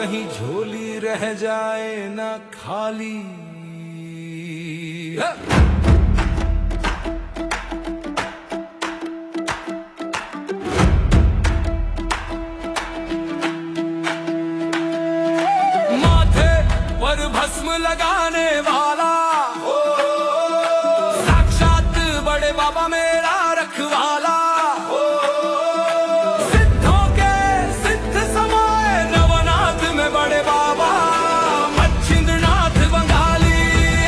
कहीं झोली रह जाए ना खाली। माथे पर भस्म लगाने वाला साक्षात बड़े बाबा मेरा रखवाला। सिद्धों के सिद्ध समाए नवनाथ में बड़े बाबा मच्छिंद्रनाथ बंगाली।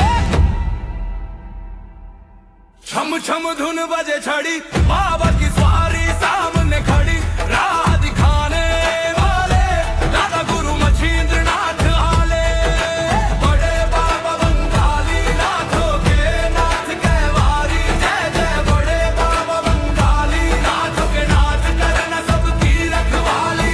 छम छम धुन बजे छड़ी बाबा की सवारी सामने खड़ी। राह दिखाने वाले दादा गुरु मच्छिंद्रनाथ आले। बड़े बाबा बंगाली नाथों के नाथ कहवारी। जय जय बड़े बाबा बंगाली नाथों के नाथ करना सबकी रखवाली।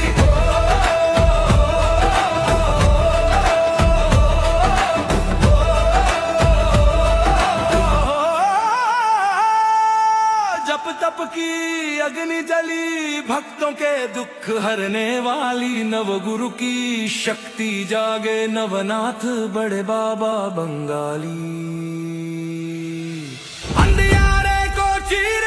जप तप की अग्नि जली भक्तों के दुख हरने वाली। नव गुरु की शक्ति जागे नवनाथ बड़े बाबा बंगाली। अंधियारे को चीर